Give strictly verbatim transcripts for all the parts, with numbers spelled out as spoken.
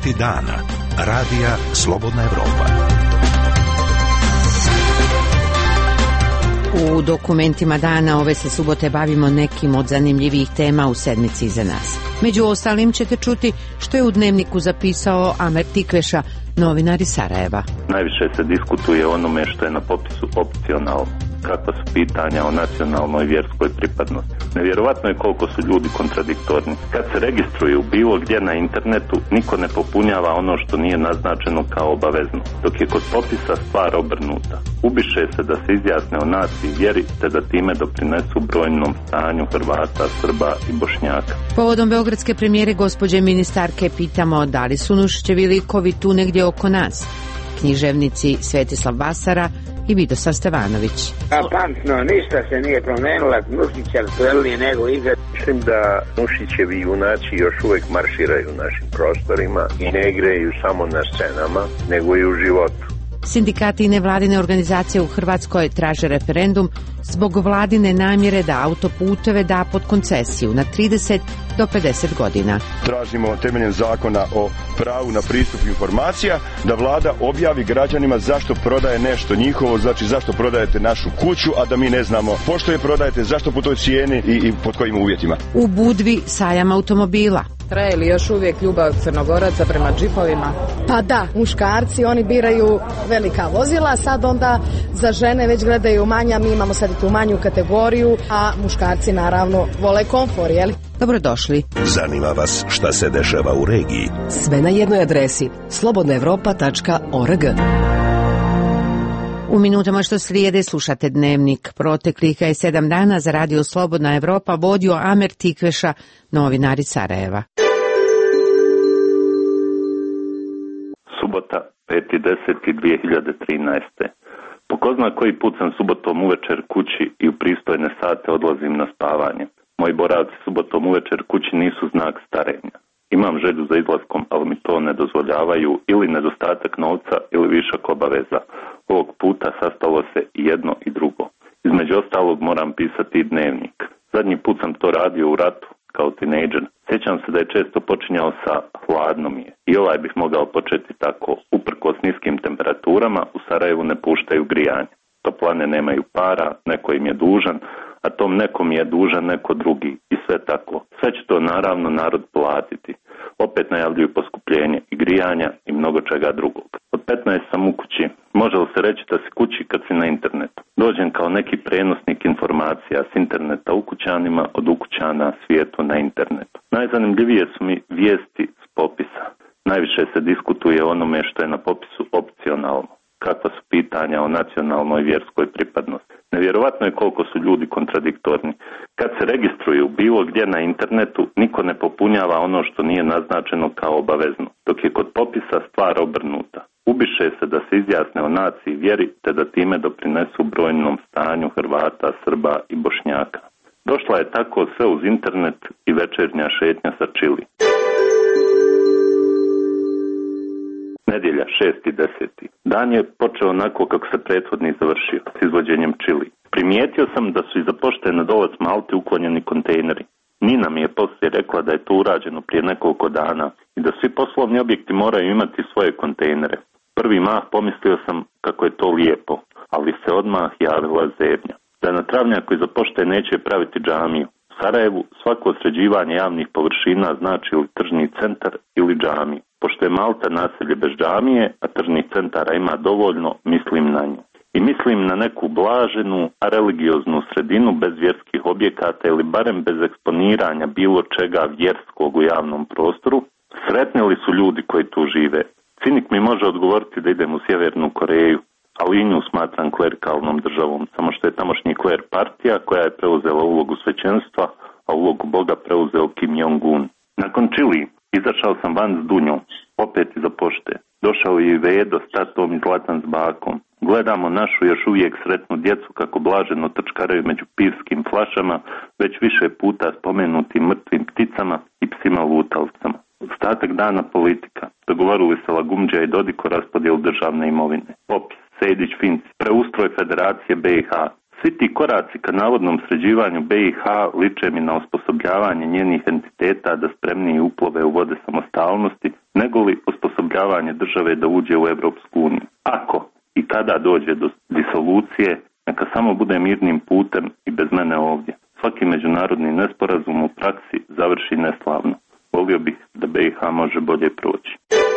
Dokumenti dana. Radija Slobodna Evropa. U dokumentima dana ove se subote bavimo nekim od zanimljivih tema u sedmici iza nas. Među ostalim ćete čuti što je u Dnevniku zapisao Amer Tikveša, novinar iz Sarajeva. Najviše se diskutuje o onome što je na popisu opcionalno. Kakva su pitanja o nacionalnoj vjerskoj pripadnosti. Nevjerovatno je koliko su ljudi kontradiktorni. Kad se registruju bilo gdje na internetu, niko ne popunjava ono što nije naznačeno kao obavezno, dok je kod popisa stvar obrnuta. Ubiše se da se izjasne o naciji, vjeri, te da time doprinesu brojnom stanju Hrvata, Srba i Bošnjaka. Povodom beogradske premijere gospođe ministarke pitamo da li su Nušićevi likovi tu negdje oko nas. Književnici Svetislav Basara i Vidosav Stevanović. Apantno, ništa se nije promenila, Nušića aktuelnije nego ikad. Mislim da Nušićevi junaci još uvijek marširaju u našim prostorima i ne igraju samo na scenama, nego i u životu. Sindikati i nevladine organizacije u Hrvatskoj traže referendum zbog vladine namjere da autoputeve da pod koncesiju na trideset do pedeset godina. Tražimo temeljem zakona o pravu na pristup informacija da vlada objavi građanima zašto prodaje nešto njihovo, znači zašto prodajete našu kuću, a da mi ne znamo pošto je prodajete, zašto po toj cijeni i, i pod kojim uvjetima. U Budvi sajam automobila. Traje li još uvijek ljubav Crnogoraca prema džipovima? Pa da, muškarci, oni biraju velika vozila, sad onda za žene već gledaju manja, mi imamo sad i tu manju kategoriju, a muškarci naravno vole komfor, jel? Dobrodošli. Zanima vas šta se dešava u regiji? Sve na jednoj adresi slobodna evropa tačka org. U minutama što slijede slušate Dnevnik. Proteklih je sedam dana za radio Slobodna Evropa vodio Amer Tikveša, novinar iz Sarajeva. Subota, peti deseti dvije hiljade trinaeste. Po ko zna koji put sam subotom uvečer kući i u pristojne sate odlazim na spavanje. Moji boravci subotom uvečer kući nisu znak starenja. Imam želju za izlaskom, ali mi to ne dozvoljavaju ili nedostatak novca ili višak obaveza. Ovog puta sastalo se i jedno i drugo. Između ostalog moram pisati i dnevnik. Zadnji put sam to radio u ratu, kao tinejdžer. Sjećam se da je često počinjao sa hladno mi je. I ovaj bih mogao početi tako. Uprkos niskim temperaturama u Sarajevu ne puštaju grijanje. Toplane nemaju para, neko im je dužan, a tom nekom je dužan neko drugi i sve tako. Sve će to naravno narod platiti. Opet najavljuju poskupljenje i grijanja i mnogo čega drugog. Od petnaest sam u kući. Može li se reći da si kući kad si na internetu? Dođem kao neki prenosnik informacija s interneta ukućanima, od ukućana svijetu na internetu. Najzanimljivije su mi vijesti s popisa. Najviše se diskutuje o onome što je na popisu opcionalno. Kakva su pitanja o nacionalnoj vjerskoj pripadnosti. Nevjerovatno je koliko su ljudi kontradiktorni. Kad se registruju bilo gdje na internetu, niko ne popunjava ono što nije naznačeno kao obavezno, dok je kod popisa stvar obrnuta. Ubiše se da se izjasne o naciji, vjeri, te da time doprinesu brojnom stanju Hrvata, Srba i Bošnjaka. Došla je tako sve uz internet i večernja šetnja sa čili. Nedjelja, šesti deseti. Dan je počeo onako kako se prethodni završio, s izvođenjem čili. Primijetio sam da su iza pošte na dolac Malte uklonjeni kontejneri. Nina mi je poslije rekla da je to urađeno prije nekoliko dana i da svi poslovni objekti moraju imati svoje kontejnere. Prvi mah pomislio sam kako je to lijepo, ali se odmah javila zebnja. Da na travnjaku iza pošte neće praviti džamiju. U Sarajevu svako sređivanje javnih površina znači ili tržni centar ili džamiju. Pošto je Malta naselje bez džamije, a tržnih centara ima dovoljno, mislim na nju. I mislim na neku blaženu, a religioznu sredinu bez vjerskih objekata ili barem bez eksponiranja bilo čega vjerskog u javnom prostoru. Sretni li su ljudi koji tu žive? Cinik mi može odgovoriti da idem u Sjevernu Koreju, ali i nju smatram klerikalnom državom, samo što je tamošnji kler partija koja je preuzela ulogu svećenstva, a ulogu Boga preuzeo Kim Jong-un. Nakon čili izašao sam van s Dunjom, opet iza pošte. Došao je i Vedo s tatom i Zlatan s bakom. Gledamo našu još uvijek sretnu djecu kako blaženo trčkaraju među pivskim flašama, već više puta spomenutim mrtvim pticama i psima lutalcama. Ostatak dana politika. Dogovorili se Lagumđa i Dodik o raspodjelu državne imovine. Popis, Sejdić, Finci, preustroj Federacije B i H, Svi ti koraci ka navodnom sređivanju B i H liče mi na osposobljavanje njenih entiteta da spremniji uplove u vode samostalnosti, nego li osposobljavanje države da uđe u Evropsku uniju. Ako i kada dođe do disolucije, neka samo bude mirnim putem i bez mene ovdje. Svaki međunarodni nesporazum u praksi završi neslavno. Volio bih da B i H može bolje proći.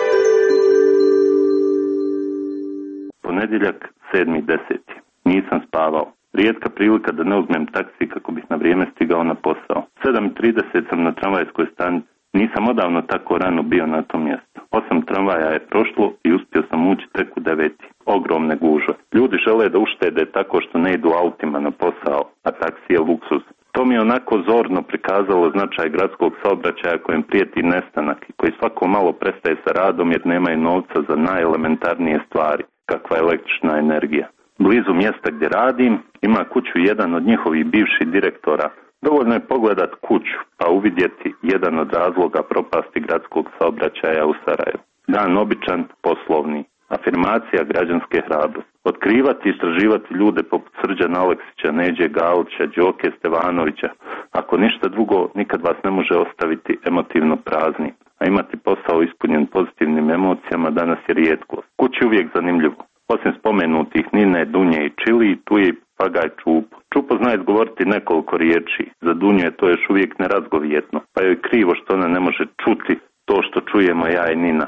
Ponedjeljak, sedmi deseti Nisam spavao. Rijetka prilika da ne uzmem taksi kako bih na vrijeme stigao na posao. sedam i trideset sam na tramvajskoj stanici. Nisam odavno tako rano bio na tom mjestu. Osam tramvaja je prošlo i uspio sam ući tek u deveti. Ogromne gužve. Ljudi žele da uštede tako što ne idu autima na posao, a taksi je luksuz. To mi je onako zorno prikazalo značaj gradskog saobraćaja kojem prijeti nestanak i koji svako malo prestaje sa radom jer nemaju novca za najelementarnije stvari, kakva je električna energija. Blizu mjesta gdje radim ima kuću jedan od njihovih bivših direktora. Dovoljno je pogledat kuću pa uvidjeti jedan od razloga propasti gradskog saobraćaja u Sarajevu. Dan običan, poslovni. Afirmacija građanske hrabrosti. Otkrivati i istraživati ljude poput Srđana Aleksića, Neđe Galića, Đoke Stevanovića. Ako ništa drugo, nikad vas ne može ostaviti emotivno prazni. A imati posao ispunjen pozitivnim emocijama danas je rijetkost. Kući uvijek zanimljivo. Osim spomenutih Nine, Dunje i Čili, tu je i Pagaj Čupo. Čupo zna izgovoriti nekoliko riječi. Za Dunju je to još uvijek nerazgovjetno, pa joj krivo što ona ne može čuti to što čujemo ja i Nina.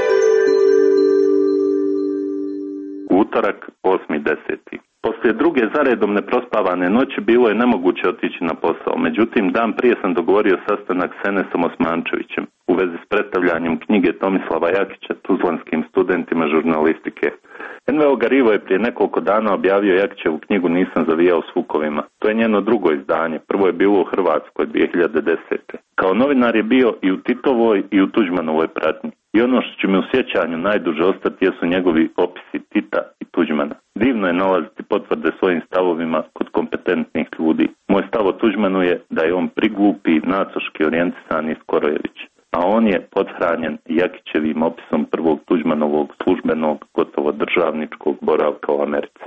Utorak, osmi deseti Poslije druge zaredom neprospavane noći bilo je nemoguće otići na posao. Međutim, dan prije sam dogovorio sastanak s Enesom Osmančevićem u vezi s predstavljanjem knjige Tomislava Jakića tuzlanskim studentima žurnalistike. en ve o Garivo je prije nekoliko dana objavio Jakićevu knjigu Nisam zavijao s vukovima. To je njeno drugo izdanje. Prvo je bilo u Hrvatskoj dvije hiljade desete Kao novinar je bio i u Titovoj i u Tuđmanovoj pratnji. I ono što će mi u sjećanju najduže ostati jesu njegovi opisi Tita i Tuđmana. Divno je nalaziti potvrde svojim stavovima kod kompetentnih ljudi. Moj stav o Tuđmanu je da je on priglupi, nacoški orijentisani Skorojević. A on je podhranjen Jakićevim opisom prvog Tuđmanovog službenog, gotovo državničkog boravka u Americi.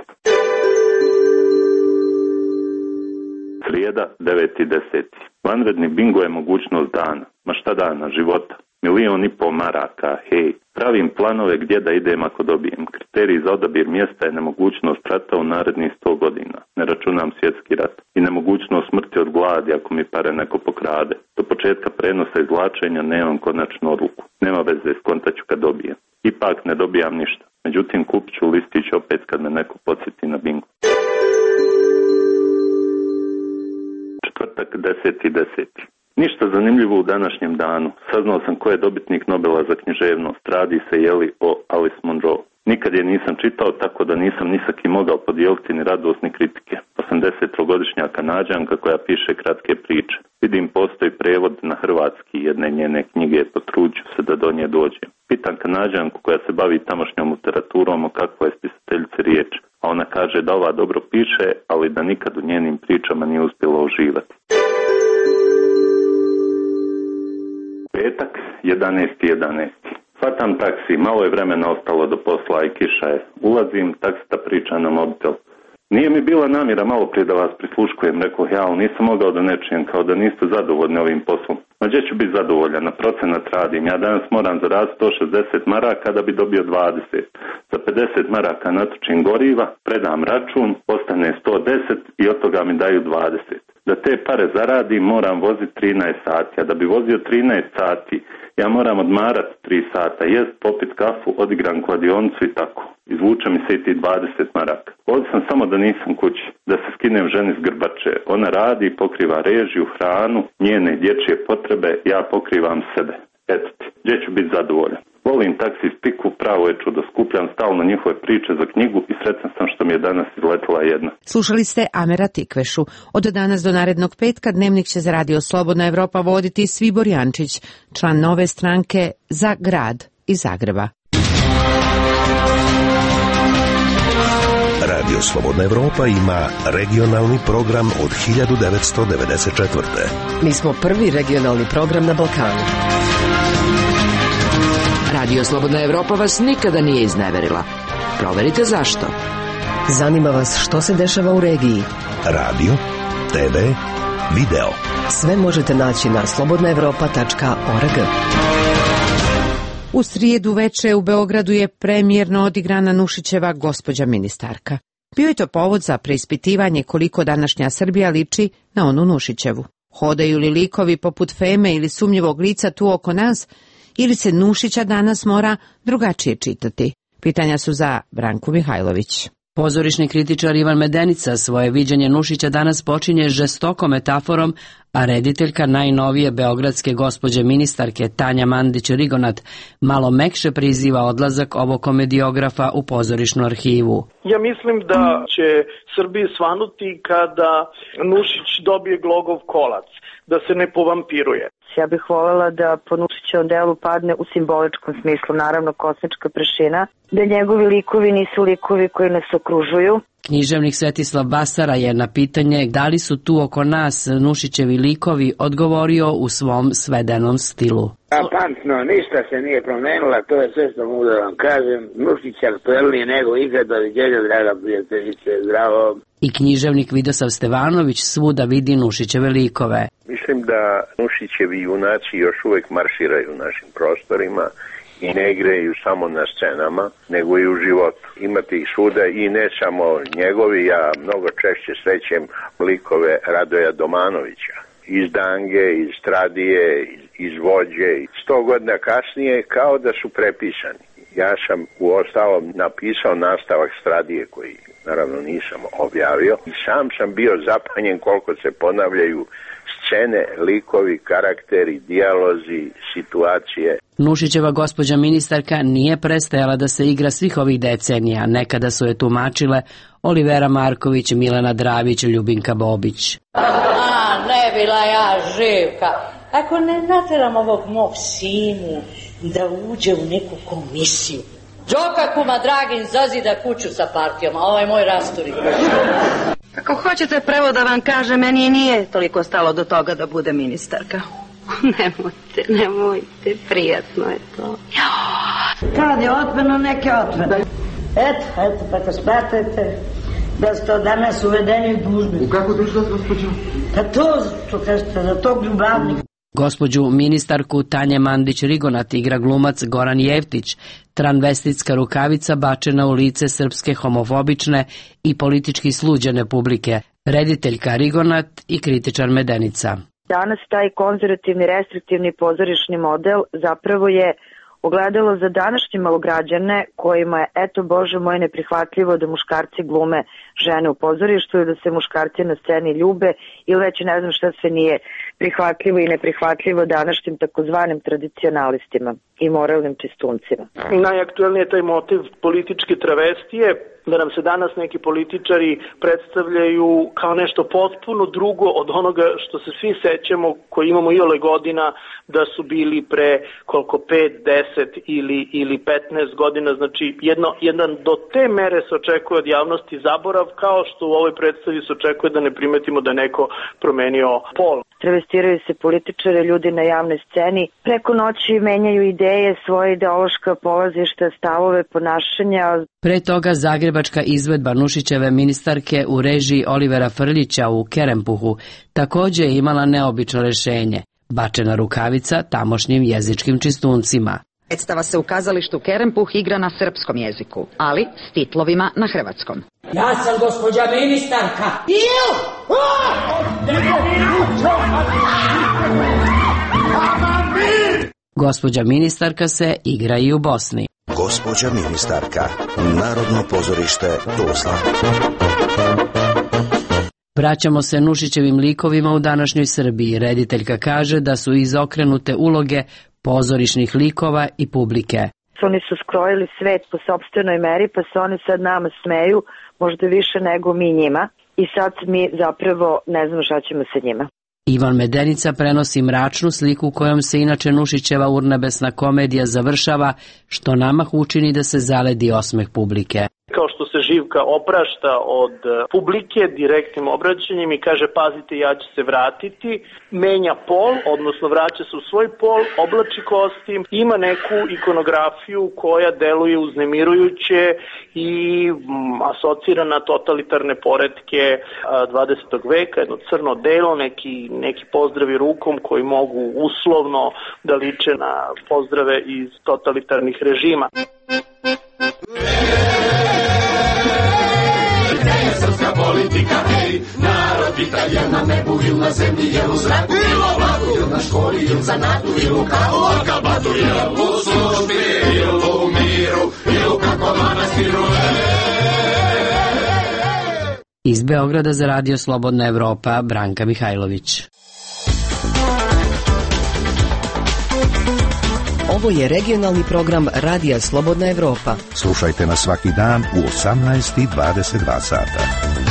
Srijeda, deveti deseti Vanredni bingo je mogućnost dana. Ma šta dana, života. Milion i pol maraka, hej. Pravim planove gdje da idem ako dobijem. Kriterij za odabir mjesta je nemogućnost rata u narednih sto godina. Ne računam svjetski rat. I nemogućnost smrti od gladi ako mi pare neko pokrade. Do početka prenosa izvlačenja nemam konačnu odluku. Nema veze, skontaću kad dobijem. Ipak ne dobijam ništa. Međutim, kupit ću listić opet kad me neko podsjeti na bingo. Četvrtak, deseti deseti Ništa zanimljivo u današnjem danu. Saznao sam ko je dobitnik Nobela za književnost. Radi se jeli o Alice Munro. Nikad je nisam čitao, tako da nisam ni sa kim mogao podijeliti ni radost ni kritike. osamdesettrogodišnja Kanađanka koja piše kratke priče. Vidim postoji prevod na hrvatski jedne njene knjige, potrudit se da do nje dođem. Pitam Kanađanku koja se bavi tamošnjom literaturom o kakvoj je spisateljici riječ, a ona kaže da ova dobro piše, ali da nikad u njenim pričama nije uspjela uživati. Petak, jedanaesti jedanaesti Hvatam taksi, malo je vremena ostalo do posla i kiša je. Ulazim, taksista priča na mobitel. Nije mi bila namjera malo prije da vas prisluškujem, rekao ja, ali nisam mogao da ne čujem, kao da niste zadovoljni ovim poslom. Ma gdje ću biti zadovoljan, na procenat radim. Ja danas moram zaraditi sto šezdeset maraka da bi dobio dvadeset. Za pedeset maraka natočim goriva, predam račun, ostane sto deset i od toga mi daju dvadeset. Da te pare zaradim moram voziti trinaest sati, a da bi vozio trinaest sati ja moram odmarati tri sata, jest, popit kafu, odigram kladionicu i tako. Izvuče mi se i ti dvadeset maraka. Ovdje sam samo da nisam kući, da se skinem ženi s grbače. Ona radi, pokriva režiju, hranu, njene dječje potrebe, ja pokrivam sebe. Eto ti, gdje ću biti zadovoljan. Volim taksi spiku, pravo je čudo, skupljam stalno njihove priče za knjigu i sretan sam što mi je danas izletila jedna. Slušali ste Amera Tikvešu. Od danas do narednog petka Dnevnik će za Radio Slobodna Evropa voditi Svibor Jančić, član Nove stranke Za grad iz Zagreba. Radio Slobodna Evropa ima regionalni program od hiljadu devetsto devedeset četvrte. Mi smo prvi regionalni program na Balkanu. Radio Slobodna Evropa vas nikada nije izneverila. Proverite zašto. Zanima vas što se dešava u regiji? Radio, te ve, video. Sve možete naći na slobodna evropa tačka org. U srijedu veče u Beogradu je premijerno odigrana Nušićeva Gospođa ministarka. Bio je to povod za preispitivanje koliko današnja Srbija liči na onu Nušićevu. Hodaju li likovi poput Feme ili sumnjivog lica tu oko nas, ili se Nušića danas mora drugačije čitati? Pitanja su za Branku Mihajlović. Pozorišni kritičar Ivan Medenica svoje viđenje Nušića danas počinje žestokom metaforom, a rediteljka najnovije beogradske gospođe ministarke Tanja Mandić-Rigonat malo mekše priziva odlazak ovog komediografa u pozorišnu arhivu. Ja mislim da će Srbiji svanuti kada Nušić dobije glogov kolac, da se ne povampiruje. Ja bih voljela da po Nušićevom delu padne u simboličkom smislu, naravno kosmička prašina, da njegovi likovi nisu likovi koji nas okružuju. Književnik Svetislav Basara je na pitanje da li su tu oko nas Nušićevi likovi odgovorio u svom svedenom stilu. Apantno, ništa se nije promenila, to je sve što mogu da vam kažem. Nušić je aktuelniji nego ikad, doviđenja, draga prijateljice, zdravo. I književnik Vidosav Stevanović svuda vidi Nušićeve likove. Mislim da Nušićevi junaci još uvek marširaju u našim prostorima i ne igraju samo na scenama, nego i u životu. Imate ih svuda i ne samo njegovi, ja mnogo češće srećem likove Radoja Domanovića. Iz Dange, iz Stradije, iz Vođe, sto godina kasnije kao da su prepisani. Ja sam u ostalom napisao nastavak Stradije koji naravno nisam objavio i sam sam bio zapanjen koliko se ponavljaju scene, likovi, karakteri, dijalozi, situacije. Nušićeva gospođa ministarka nije prestajala da se igra svih ovih decenija. Nekada su je tumačile Olivera Marković, Milena Dravić, Ljubinka Bobić. A, ne bila ja Živka. Ako ne nateram ovog mog sinu da uđe u neku komisiju. Đoka kuma Dragin zazida kuću sa partijom, a ovaj moj rasturi kuću. Ako hoćete pravo da vam kažem, meni nije toliko stalo do toga da bude ministarka. Nemojte, nemojte, prijatno je to. Kad je otmeno, neke otmeno. Eto, eto, pa kad smatrate da ste od danas uvedeni u dužnost. U kako dužnost, gospođo? Da to, što kažete, da tog ljubavnika. Gospođu ministarku Tanje Mandić-Rigonat igra glumac Goran Jevtić, tranvestitska rukavica bačena u lice srpske homofobične i politički sluđene publike, rediteljka Rigonat i kritičar Medenica. Danas taj konzervativni, restriktivni pozorišni model zapravo je ogledalo za današnje malograđane kojima je, eto Bože moj, neprihvatljivo da muškarci glume žene u pozorištu i da se muškarci na sceni ljube ili već ne znam šta sve nije prihvatljivo i neprihvatljivo današnjim takozvanim tradicionalistima i moralnim čistuncima. Najaktuelniji je taj motiv političke travestije, da nam se danas neki političari predstavljaju kao nešto potpuno drugo od onoga što se svi sećamo, koji imamo i ole godina, da su bili pre koliko pet, deset ili, ili petnaest godina. Znači jedno, jedan do te mere se očekuje od javnosti zaborav, kao što u ovoj predstavi se očekuje da ne primetimo da je neko promenio pol. Travestiraju se političare, ljudi na javnoj sceni, preko noći menjaju ideje, svoje ideološka polazišta, stavove, ponašanja. Pre toga zagrebačka izvedba Nušićeve ministarke u režiji Olivera Frljića u Kerempuhu također je imala neobično rešenje, bačena rukavica tamošnjim jezičkim čistuncima. Predstava se u kazalištu Kerempuh igra na srpskom jeziku, ali s titlovima na hrvatskom. Ja sam gospođa ministarka. Iu! Gospođa ministarka se igra i u Bosni. Gospođa ministarka, Narodno pozorište Tuzla. Vraćamo se Nušićevim likovima u današnjoj Srbiji. Rediteljka kaže da su izokrenute uloge pozorišnih likova i publike. Oni su skrojili svet po sopstvenoj meri, pa se oni sad nama smeju, možda više nego mi njima. I sad mi zapravo ne znamo šta ćemo sa njima. Ivan Medenica prenosi mračnu sliku kojom se inače Nušićeva urnebesna komedija završava, što namah učini da se zaledi osmeh publike. Kao što što se Živka oprašta od publike direktnim obraćanjem i kaže pazite ja ću se vratiti, menja pol, odnosno vraća se u svoj pol, oblači kostim, ima neku ikonografiju koja deluje uznemirujuće i mm, asocira na totalitarne poretke dvadesetog veka, jedno crno delo, neki, neki pozdravi rukom koji mogu uslovno da liče na pozdrave iz totalitarnih režima. Srpska politika, hej, narod pita jel na nebu il na zemlji, jel u zraku, il u vlaku, il na školi, il za natu, il u kavu, il kabatu, jel u službi, il u miru, il u kako manastiru. Iz Beograda za Radio Slobodna Evropa, Branka Mihajlović. Ovo je regionalni program Radija Slobodna Evropa. Slušajte nas svaki dan u osamnaest i dvadeset dva sata.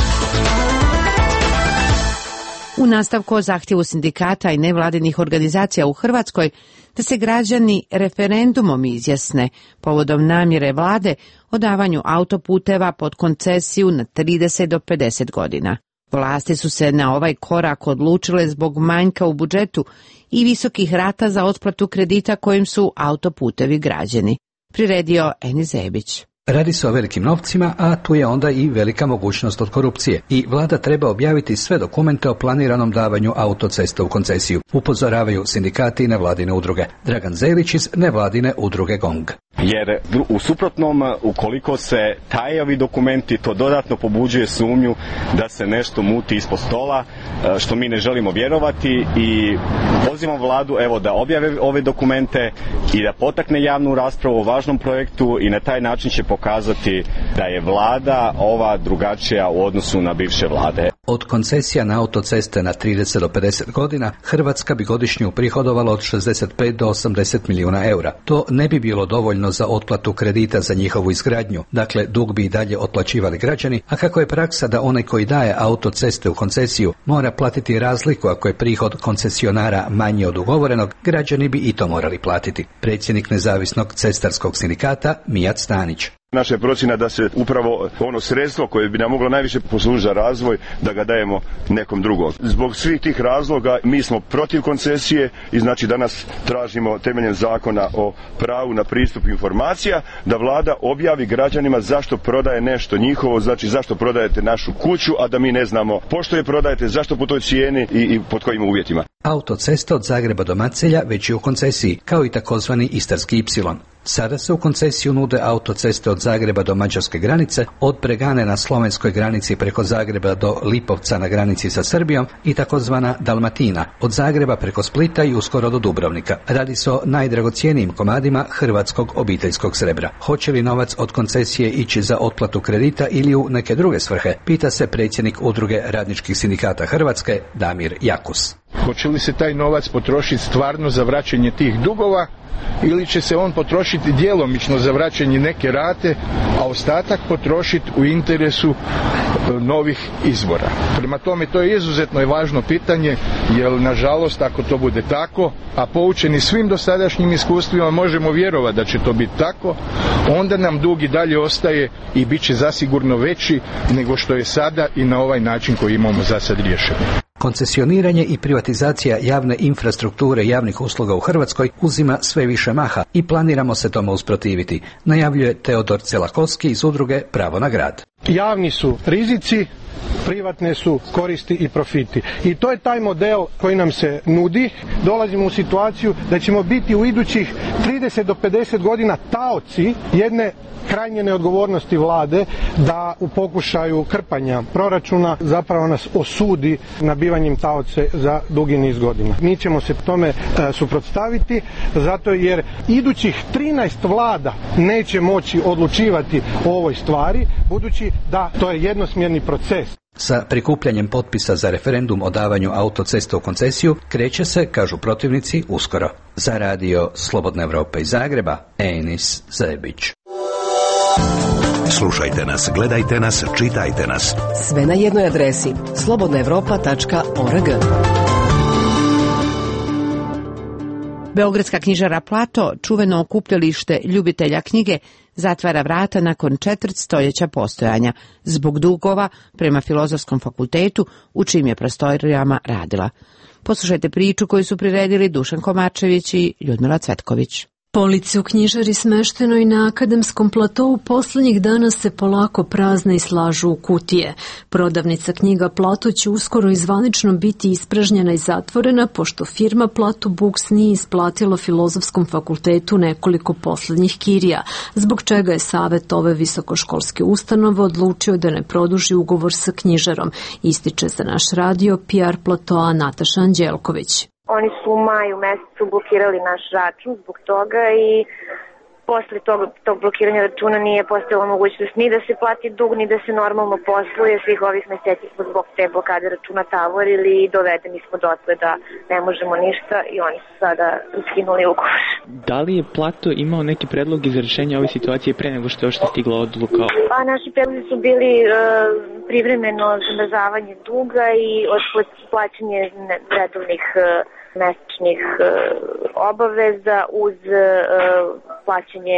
U nastavku o zahtjevu sindikata i nevladinih organizacija u Hrvatskoj da se građani referendumom izjasne povodom namjere vlade o davanju autoputeva pod koncesiju na trideset do pedeset godina. Vlasti su se na ovaj korak odlučile zbog manjka u budžetu i visokih rata za otplatu kredita kojim su autoputevi građeni. Priredio Eni Zebić. Radi se o velikim novcima, a tu je onda i velika mogućnost od korupcije. I vlada treba objaviti sve dokumente o planiranom davanju autocesta u koncesiju. Upozoravaju sindikati i nevladine udruge. Dragan Zelić iz nevladine udruge GONG. Jer u suprotnom, ukoliko se taje ovi dokumenti, to dodatno pobuđuje sumnju da se nešto muti ispod stola, što mi ne želimo vjerovati i pozivam vladu evo da objave ove dokumente i da potakne javnu raspravu o važnom projektu i na taj način će pokazati da je vlada ova drugačija u odnosu na bivše vlade. Od koncesija na autoceste na trideset do pedeset godina Hrvatska bi godišnje uprihodovala od šezdeset pet do osamdeset milijuna eura. To ne bi bilo dovoljno za otplatu kredita za njihovu izgradnju, dakle dug bi i dalje otplaćivali građani, a kako je praksa da onaj koji daje autoceste u koncesiju mora platiti razliku ako je prihod koncesionara manji od ugovorenog, građani bi i to morali platiti. Predsjednik nezavisnog cestarskog sindikata Mijat Stanić. Naša je procjena da se upravo ono sredstvo koje bi nam moglo najviše poslužiti za razvoj, da ga dajemo nekom drugom. Zbog svih tih razloga mi smo protiv koncesije i znači danas tražimo temeljem zakona o pravu na pristup informacija da vlada objavi građanima zašto prodaje nešto njihovo, znači zašto prodajete našu kuću, a da mi ne znamo pošto je prodajete, zašto po toj cijeni i, i pod kojim uvjetima. Autocesta od Zagreba do Macelja već je u koncesiji, kao i takozvani Istarski ipsilon. Sada se u koncesiju nude autoceste od Zagreba do mađarske granice, od Bregane na slovenskoj granici preko Zagreba do Lipovca na granici sa Srbijom i takozvana Dalmatina, od Zagreba preko Splita i uskoro do Dubrovnika. Radi se o najdragocjenijim komadima hrvatskog obiteljskog srebra. Hoće li novac od koncesije ići za otplatu kredita ili u neke druge svrhe, pita se predsjednik Udruge radničkih sindikata Hrvatske Damir Jakus. Hoće li se taj novac potrošiti stvarno za vraćanje tih dugova ili će se on potrošiti djelomično za vraćanje neke rate, a ostatak potrošiti u interesu novih izvora. Prema tome to je izuzetno važno pitanje, jer nažalost ako to bude tako, a poučeni svim dosadašnjim iskustvima možemo vjerovati da će to biti tako, onda nam dug i dalje ostaje i bit će zasigurno veći nego što je sada i na ovaj način koji imamo za sad riješeno. Koncesioniranje i privatizacija javne infrastrukture javnih usluga u Hrvatskoj uzima sve više maha i planiramo se tome usprotiviti, najavljuje Teodor Celakovski iz udruge Pravo na grad. Javni su rizici, privatne su koristi i profiti. I to je taj model koji nam se nudi. Dolazimo u situaciju da ćemo biti u idućih trideset do pedeset godina taoci jedne krajnje neodgovornosti vlade da u pokušaju krpanja proračuna zapravo nas osudi nabivanjem taoce za dugi niz godina. Mi ćemo se tome e, suprotstaviti zato jer idućih trinaest vlada neće moći odlučivati o ovoj stvari, budući da to je jednosmjerni proces. Sa prikupljanjem potpisa za referendum o davanju autocesta u koncesiju kreće se, kažu protivnici, uskoro. Za radio Slobodna Evropa iz Zagreba, Enis Zebić. Slušajte nas, gledajte nas, čitajte nas. Sve na jednoj adresi slobodna evropa tačka org. Beogradska knjižara Plato, čuveno okupljalište ljubitelja knjige, zatvara vrata nakon četvrt stoljeća postojanja, zbog dugova prema Filozofskom fakultetu u čijim je prostorijama radila. Poslušajte priču koju su priredili Dušan Komarčević i Ljudmila Cvetković. Police u knjižari smeštenoj na Akademskom platou poslednjih dana se polako prazne i slažu u kutije. Prodavnica knjiga Plato će uskoro i zvanično biti ispražnjena i zatvorena, pošto firma Plato Books nije isplatila Filozofskom fakultetu nekoliko poslednjih kirija, zbog čega je savet ove visokoškolske ustanove odlučio da ne produži ugovor sa knjižarom, ističe za naš radio P R Platoa Nataša Anđelković. Oni su u maju mesecu blokirali naš račun zbog toga i posle tog, tog blokiranja računa nije postojala mogućnost ni da se plati dug, ni da se normalno posluje. Svih ovih meseci smo zbog te blokade računa tavorili i dovedeni smo dotle da ne možemo ništa i oni su sada skinuli ugovor. Da li je Plato imao neki predlog za rešenje ove situacije pre nego što je ošte stigla odluka? Pa naši predlozi su bili uh, privremeno zamrzavanje duga i plaćanje redovnih uh, mesečnih uh, obaveza uz uh, plaćanje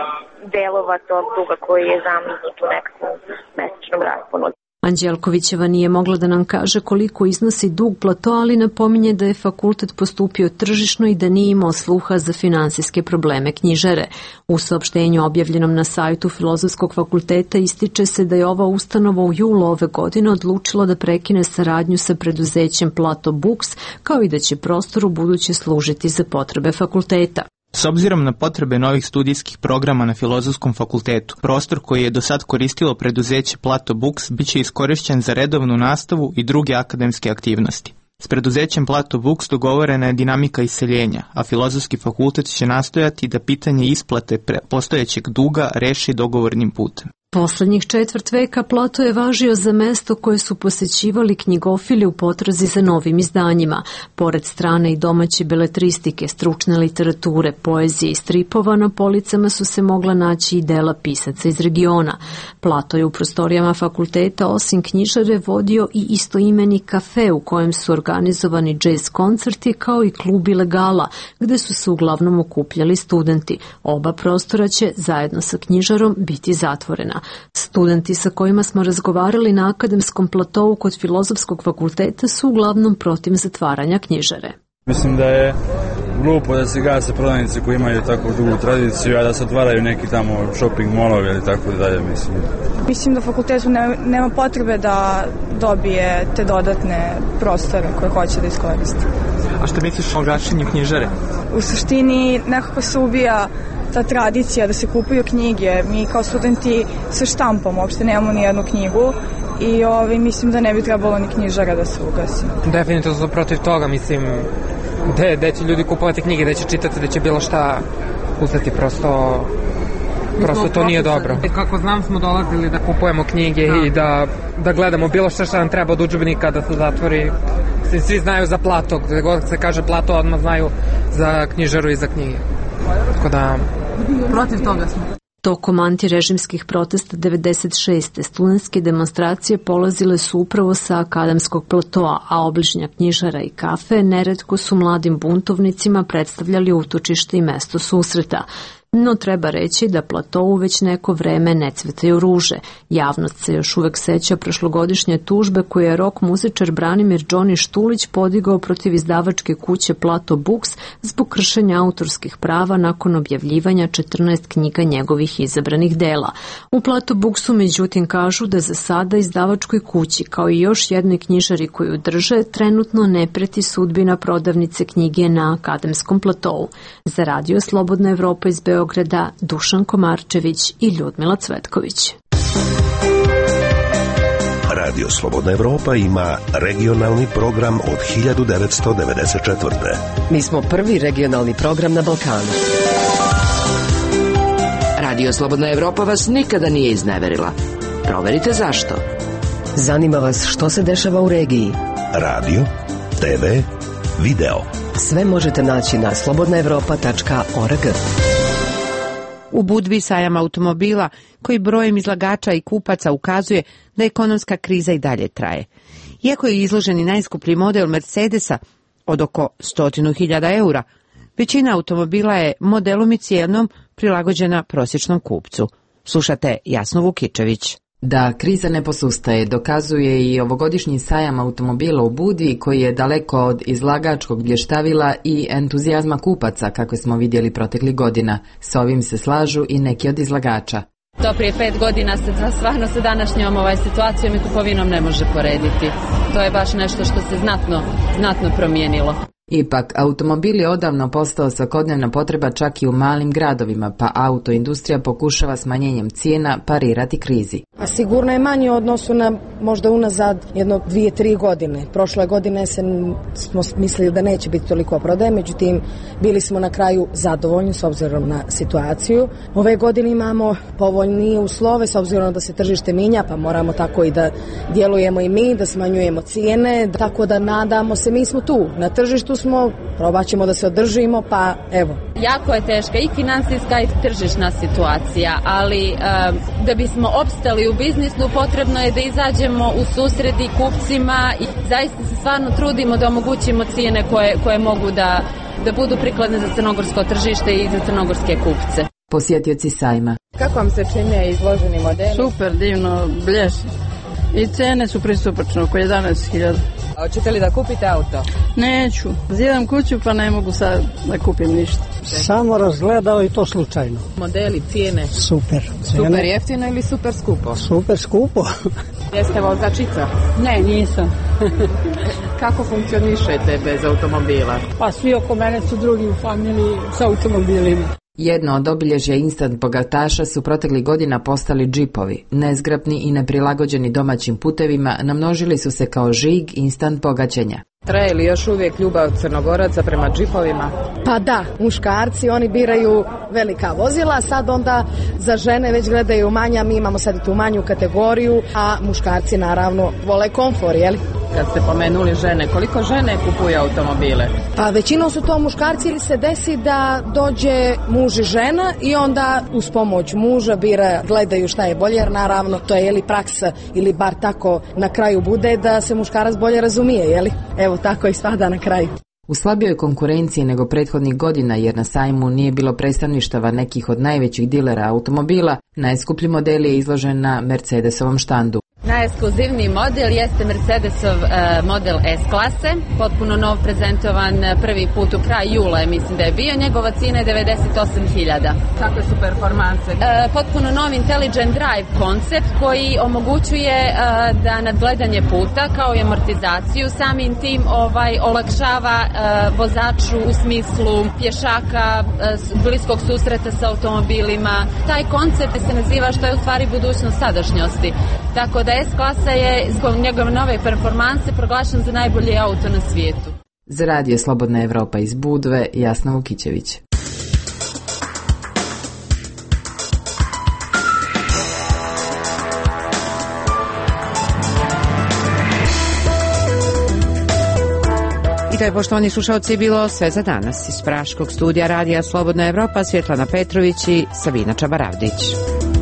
delova tog duga koji je zamrznut u nekakvom mesečnom rasponu. Anđelkovićeva nije mogla da nam kaže koliko iznosi dug Plato, ali napominje da je fakultet postupio tržišno i da nije imao sluha za finansijske probleme knjižare. U saopštenju objavljenom na sajtu Filozofskog fakulteta ističe se da je ova ustanova u julu ove godine odlučila da prekine saradnju sa preduzećem Plato Books, kao i da će prostor u buduće služiti za potrebe fakulteta. S obzirom na potrebe novih studijskih programa na Filozofskom fakultetu, prostor koji je do sad koristilo preduzeće Plato Books biće iskorišćen za redovnu nastavu i druge akademske aktivnosti. S preduzećem Plato Books dogovorena je dinamika iseljenja, a Filozofski fakultet će nastojati da pitanje isplate postojećeg duga reši dogovornim putem. Poslednjih četvrt veka Plato je važio za mesto koje su posećivali knjigofili u potrazi za novim izdanjima. Pored strane i domaće beletristike, stručne literature, poezije i stripova, na policama su se mogla naći i dela pisaca iz regiona. Plato je u prostorijama fakulteta osim knjižare vodio i istoimeni kafe u kojem su organizovani džez koncerti, kao i klub Ilegala, gde su se uglavnom okupljali studenti. Oba prostora će, zajedno sa knjižarom, biti zatvorena. Studenti sa kojima smo razgovarali na Akademskom platou kod Filozofskog fakulteta su uglavnom protiv zatvaranja knjižare. Mislim da je glupo da se gase prodavnice koji imaju tako dugu tradiciju, a da se otvaraju neki tamo shopping molovi ili tako dalje, mislim. Mislim da fakultetu ne, nema potrebe da dobije te dodatne prostore koje hoće da iskoristi. A što misliš o gašenju knjižare? U suštini nekako se ubija ta tradicija da se kupuju knjige. Mi kao studenti se štampamo, uopšte nemamo ni jednu knjigu i ovaj, mislim da ne bi trebalo ni knjižara da se ugasi. Definitivno sam protiv toga, mislim, gde, gde će ljudi kupovati knjige, gde će čitati, gde će bilo šta uzeti, prosto, prosto to nije dobro. Kako znam, smo dolazili da kupujemo knjige da. i da, da gledamo bilo šta šta nam treba od udžbenika da se zatvori. Svi znaju za Plato, gde god se kaže Plato, odmah znaju za knjižaru i za knjige. Tako da... Protiv toga smo. Tokom antirežimskih protesta devedeset šeste studentske demonstracije polazile su upravo sa Akademskog platoa, a obližnja knjižara i kafe neretko su mladim buntovnicima predstavljali utočište i mesto susreta. No treba reći da platovu već neko vreme ne cvetaju ruže. Javnost se još uvek seća prošlogodišnje tužbe koje je rock muzičar Branimir Džoni Štulić podigao protiv izdavačke kuće Plato Books zbog kršenja autorskih prava nakon objavljivanja četrnaest knjiga njegovih izabranih dela. U Plato Booksu međutim kažu da za sada izdavačkoj kući, kao i još jednoj knjižari koju drže, trenutno ne preti sudbina prodavnice knjige na Akademskom platovu. Za Radio Slobodna Evropa iz Beograda Beograda, Dušan Komarčević i Ljudmila Cvetković. Radio Slobodna Evropa ima regionalni program od hiljadu devetsto devedeset četvrte. Mi smo prvi regionalni program na Balkanu. Radio Slobodna Evropa vas nikada nije izneverila. Proverite zašto. Zanima vas što se dešava u regiji. Radio, te ve, video. Sve možete naći na slobodna evropa tačka org. U Budvi sajam automobila, koji brojem izlagača i kupaca ukazuje da ekonomska kriza i dalje traje. Iako je izložen i najskuplji model Mercedesa od oko stotinu hiljada eura, Većina automobila je modelom i cijenom prilagođena prosječnom kupcu. Slušate Jasnu Vukičević. Da kriza ne posustaje dokazuje i ovogodišnji sajam automobila u Budi, koji je daleko od izlagačkog blještavila i entuzijazma kupaca kako smo vidjeli proteklih godina. S ovim se slažu i neki od izlagača. To prije pet godina se stvarno sa današnjom ovaj situacijom i kupovinom ne može porediti. To je baš nešto što se znatno, znatno promijenilo. Ipak, automobil je odavno postao svakodnevna potreba čak i u malim gradovima, pa autoindustrija pokušava smanjenjem cijena parirati krizi. A sigurno je manje u odnosu na možda unazad jedno dvije, tri godine. Prošle godine se, smo mislili da neće biti toliko prodaje, međutim bili smo na kraju zadovoljni s obzirom na situaciju. Ove godine imamo povoljnije uslove s obzirom da se tržište minja, pa moramo tako i da djelujemo i mi, da smanjujemo cijene, tako da nadamo se, mi smo tu na tržištu, smo, probat ćemo da se održimo, pa evo. Jako je teška i finansijska i tržišna situacija, ali e, da bismo opstali u biznisu potrebno je da izađemo u susret i kupcima i zaista se stvarno trudimo da omogućimo cijene koje, koje mogu da, da budu prikladne za crnogorsko tržište i za crnogorske kupce. Posjetioci sajma. Kako vam se čine izloženi modeli? Super, divno, blješi. I cene su pristupačne, oko jedanaest hiljada. A hoćete li da kupite auto? Neću. Zidam kuću pa ne mogu sad da kupim ništa. Samo razgledao i to slučajno. Modeli, cijene? Super. Cijene. Super jeftino ili super skupo? Super skupo. Jeste vozačica? Ne, nisam. Kako funkcionišete bez automobila? Pa svi oko mene su drugi u familiji s automobilima. Jedno od obilježja instant bogataša su proteklih godina postali džipovi. Nezgrapni i neprilagođeni domaćim putevima namnožili su se kao žig instant bogaćenja. Traje li još uvijek ljubav Crnogoraca prema džipovima? Pa da, muškarci, oni biraju velika vozila, sad onda za žene već gledaju manja, mi imamo sad i tu manju kategoriju, a muškarci naravno vole komfor, jeli? Kad ste pomenuli žene, koliko žene kupuju automobile? Pa većinom su to muškarci ili se desi da dođe muž i žena i onda uz pomoć muža bira, gledaju šta je bolje, jer naravno to je jeli praksa ili bar tako na kraju bude da se muškarac bolje razumije, jeli? Evo tako i spada na kraju. U slabijoj konkurenciji nego prethodnih godina, jer na sajmu nije bilo predstavništava nekih od najvećih dilera automobila, najskuplji model je izložen na Mercedesovom štandu. Najekskluzivniji model jeste Mercedesov uh, model S-klase, potpuno nov, prezentovan prvi put u kraj jula, mislim da je bio, njegova cijena je devedeset osam hiljada. Kakve su performanse? Uh, potpuno nov Intelligent Drive koncept koji omogućuje uh, da nadgledanje puta kao i amortizaciju samim tim ovaj, olakšava uh, vozaču u smislu pješaka, uh, bliskog susreta sa automobilima. Taj koncept se naziva što je u stvari budućnost sadašnjosti. Tako da S-klasa je zbog njegove nove performanse proglašen za najbolji auto na svijetu. Za radio Slobodna Evropa iz Budve, Jasna Vukičević. I to je, poštovani slušalci, bilo sve za danas. Iz praškog studija radija Slobodna Evropa, Svjetlana Petrović i Sabina Čabaravdić.